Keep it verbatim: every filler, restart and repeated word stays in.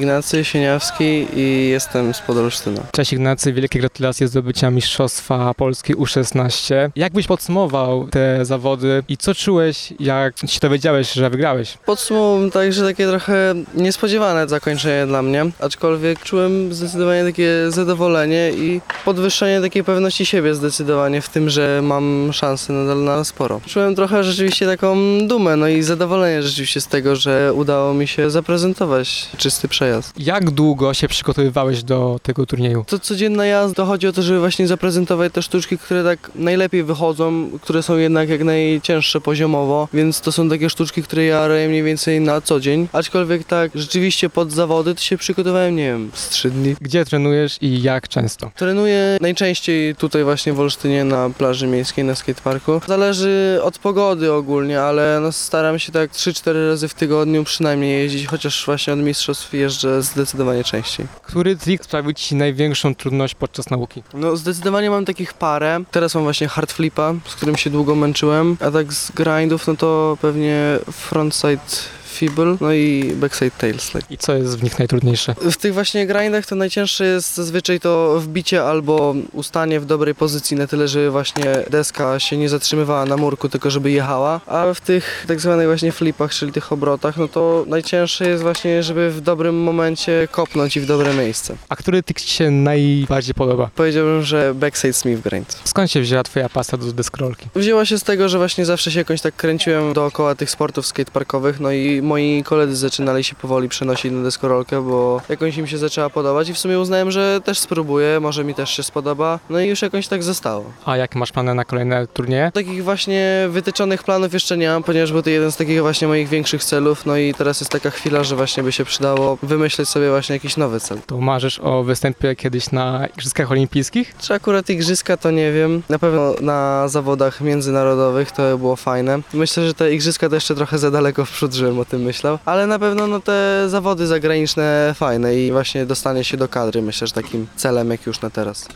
Ignacy Sieniawski i jestem z Podolsztyna. Cześć Ignacy, wielkie gratulacje zdobycia Mistrzostwa Polski U szesnaście. Jak byś podsumował te zawody i co czułeś, jak się dowiedziałeś, że wygrałeś? Podsumowałbym tak, że takie trochę niespodziewane zakończenie dla mnie, aczkolwiek czułem zdecydowanie takie zadowolenie i podwyższenie takiej pewności siebie zdecydowanie w tym, że mam szansę nadal na sporo. Czułem trochę rzeczywiście taką dumę, no i zadowolenie rzeczywiście z tego, że udało mi się zaprezentować czysty przejazd. Jak długo się przygotowywałeś do tego turnieju? To codzienna jazda, chodzi o to, żeby właśnie zaprezentować te sztuczki, które tak najlepiej wychodzą, które są jednak jak najcięższe poziomowo, więc to są takie sztuczki, które ja robię mniej więcej na co dzień, aczkolwiek tak rzeczywiście pod zawody to się przygotowałem, nie wiem, z trzy dni. Gdzie trenujesz i jak często? Trenuję najczęściej tutaj właśnie w Olsztynie na plaży miejskiej, na skateparku. Zależy od pogody ogólnie, ale no staram się tak trzy cztery razy w tygodniu przynajmniej jeździć, chociaż właśnie od mistrzostw jeżdżę zdecydowanie częściej. Który trik sprawił Ci największą trudność podczas nauki? No zdecydowanie mam takich parę. Teraz mam właśnie hard flipa, z którym się długo męczyłem, a tak z grindów no to pewnie frontside fibble, no i backside tail slide. I co jest w nich najtrudniejsze? W tych właśnie grindach to najcięższe jest zazwyczaj to wbicie albo ustanie w dobrej pozycji na tyle, żeby właśnie deska się nie zatrzymywała na murku, tylko żeby jechała, a w tych tak zwanych właśnie flipach, czyli tych obrotach, no to najcięższe jest właśnie, żeby w dobrym momencie kopnąć i w dobre miejsce. A który trik Ci się najbardziej podoba? Powiedziałbym, że backside smith grind. Skąd się wzięła Twoja pasja do deskorolki? Wzięła się z tego, że właśnie zawsze się jakoś tak kręciłem dookoła tych sportów skateparkowych, no i moi koledzy zaczynali się powoli przenosić na deskorolkę, bo jakoś im się zaczęła podobać i w sumie uznałem, że też spróbuję, może mi też się spodoba, no i już jakoś tak zostało. A jak masz plany na kolejne turnieje? Takich właśnie wytyczonych planów jeszcze nie mam, ponieważ był to jeden z takich właśnie moich większych celów, no i teraz jest taka chwila, że właśnie by się przydało wymyśleć sobie właśnie jakiś nowy cel. To marzysz o występie kiedyś na Igrzyskach Olimpijskich? Czy akurat igrzyska to nie wiem, na pewno na zawodach międzynarodowych to by było fajne. Myślę, że te igrzyska to jeszcze trochę za daleko w przód, żebym o tym myślał, ale na pewno no, te zawody zagraniczne fajne i właśnie dostanie się do kadry, myślę, że takim celem jak już na teraz.